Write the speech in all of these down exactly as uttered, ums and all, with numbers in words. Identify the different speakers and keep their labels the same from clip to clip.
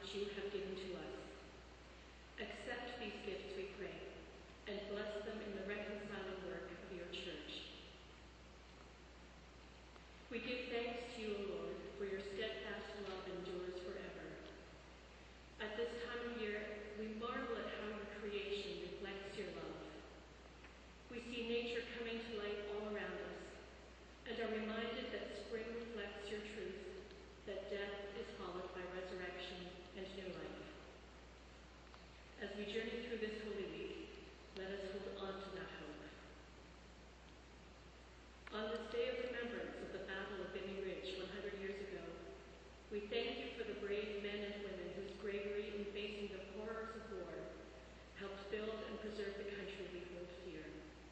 Speaker 1: which you have given to us. Accept these gifts, we pray, and bless them in the reconciling work of your church. We give thanks to you, O Lord, for your steadfast love endures forever. At this time of year, we marvel at how your creation reflects your love. We see nature coming to light all around us, and are reminded that spring reflects your truth, that death is followed by resurrection and new life. As we journey through this Holy Week, let us hold on to that hope. On this day of remembrance of the Battle of Vimy Ridge one hundred years ago, we thank you for the brave men and women whose bravery in facing the horrors of war helped build and preserve the country we hold dear.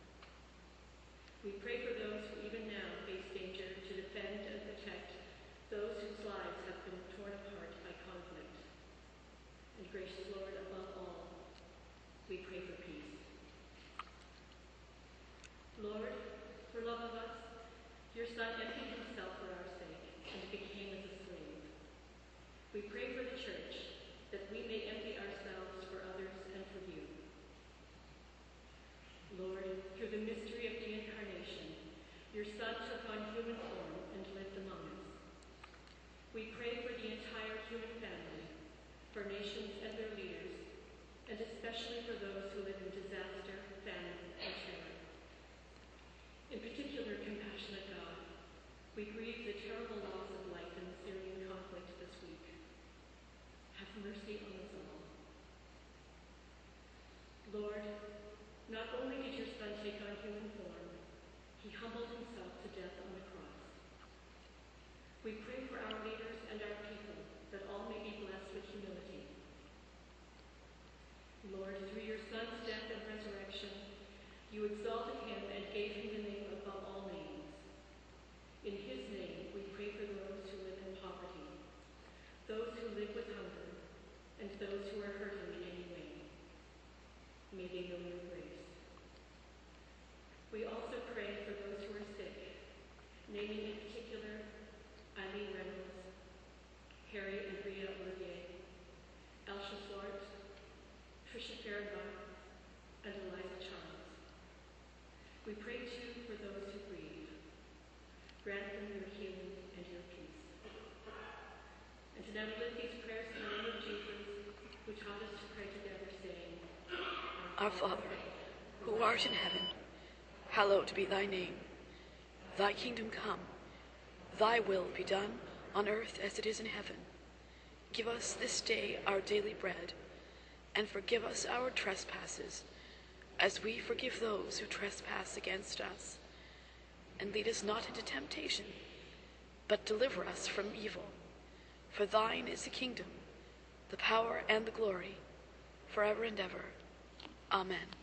Speaker 1: We pray for those who even now face danger to defend and protect those whose lives have been torn apart by conflict. And gracious Lord, above all, we pray for peace. Lord, for love of us, your Son emptied himself for our sake and became as a slave. We pray for the Church, that we may empty ourselves for others and for you. Lord, through the mystery of the Incarnation, your Son took on human form and lived among us. We pray for the entire human family, for nations and their leaders, and especially for those who live in disaster, famine, and terror. In particular, compassionate God, we grieve the terrible loss of life in the Syrian conflict this week. Have mercy on us all. Lord, not only did your Son take on human form, he humbled himself to death on the cross. We pray for our leaders and our people, that all may be blessed with humility. Lord, through your Son's death and resurrection, you exalted him and gave him the name above all names. In his name, we pray for those who live in poverty, those who live with hunger, and those who are hurting in any way. May they know your grace. We also pray for those who are sick, naming in particular Eileen Reynolds, Harry and Rhea Olivier, Elsha Swart, Tricia Farabon, and Eliza Charles. We pray too for those who grieve. Grant them your healing and your peace. And now we lift these prayers in the name of Jesus, who taught us to pray together, saying,
Speaker 2: Our Father, who art in heaven, hallowed be thy name. Thy kingdom come, thy will be done on earth as it is in heaven. Give us this day our daily bread, and forgive us our trespasses, as we forgive those who trespass against us. And lead us not into temptation, but deliver us from evil. For thine is the kingdom, the power, and the glory, forever and ever. Amen.